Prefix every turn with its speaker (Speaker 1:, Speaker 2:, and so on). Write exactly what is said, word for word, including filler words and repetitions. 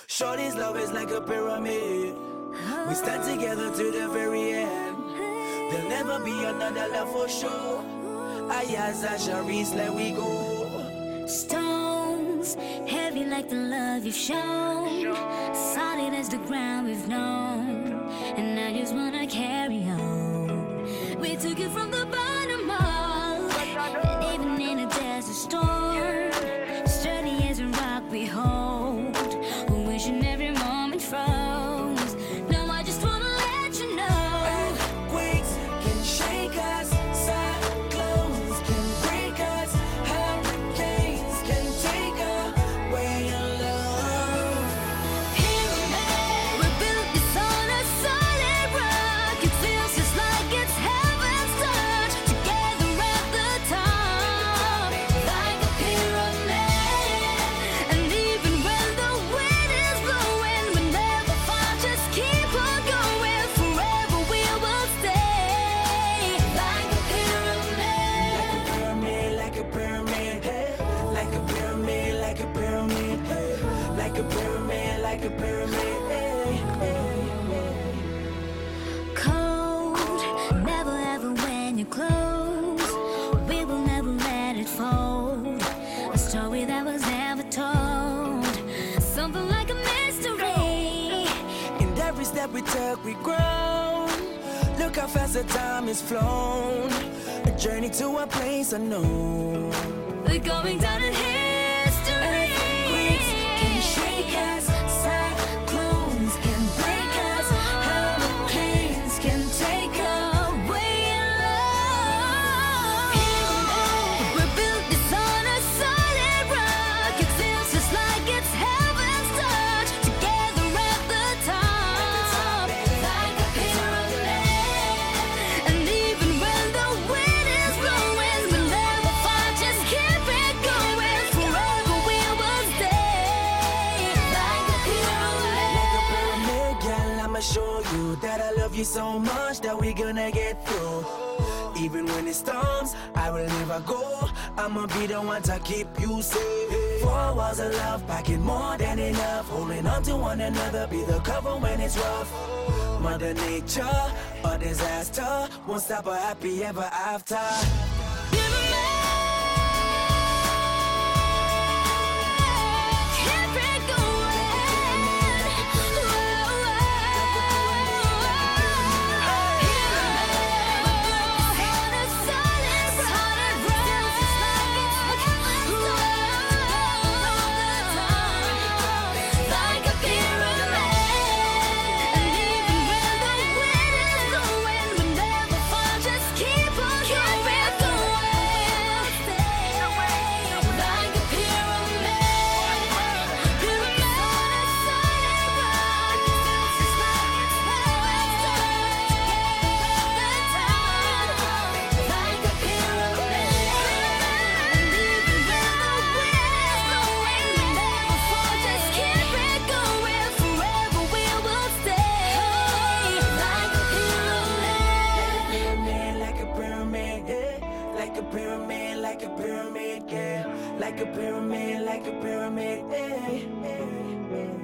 Speaker 1: Shorty's love is like a pyramid. We stand together to the very end. There'll never be another love for sure. Ayaza Sharice, let we go.
Speaker 2: Stones, heavy like the love you've shown, solid as the ground we've known, and I just wanna carry on. We took it from the bottom up, and even in a desert storm, sturdy as a rock we hold, wishing every moment froze. Now I just wanna let you know,
Speaker 1: earthquakes can shake us, cyclones can break us, hurricanes can take away your love.
Speaker 2: Pyramid, we built this on a solid rock. It feels just like it's heaven's touch. Together at the top, like a pyramid. And even when the wind is blowing, we never fall. Just keep on going. Forever we will stay like a pyramid.
Speaker 1: Like a pyramid, like a pyramid, hey. Like a pyramid, like a pyramid, hey. Like a pyramid, like a pyramid, hey, hey, hey.
Speaker 2: Cold, never ever when you're close. We will never let it fold. A story that was never told. Something like a mystery.
Speaker 1: In every step we took, we grow. Look how fast the time has flown. A journey to a place unknown.
Speaker 2: We're going down in history.
Speaker 1: Earthquakes can shake us, cyclones can break us, hurricanes can take
Speaker 2: away your love. We built this on a solid rock. It feels just like it's heaven's touch. Together at the top, like a pyramid. And even when the wind is blowing, we'll never fall. Just keep it going. Forever we will stay like a pyramid.
Speaker 1: like a pyramid, girl. I'ma show you that I love you so much that we gonna get through. Even when it storms, I will never go. I'ma be the one to keep you safe. Four walls of love, packing more than enough. Holding on to one another, be the cover when it's rough. Mother Nature, a disaster, won't stop a happy ever after.
Speaker 2: Keep it going. On a solid rock, like a pyramid. And even when the wind is blowing, we never fall. Just keep on going, like a pyramid. Pyramid on a solid rock. Just like it's heaven's touch. Like a pyramid. And even when the wind is blowing, we never fall. Just keep it going. Forever we will stay like a pyramid.
Speaker 1: Like a pyramid, yeah. Like a pyramid, like a pyramid, yeah. Like a pyramid, like a pyramid, yeah.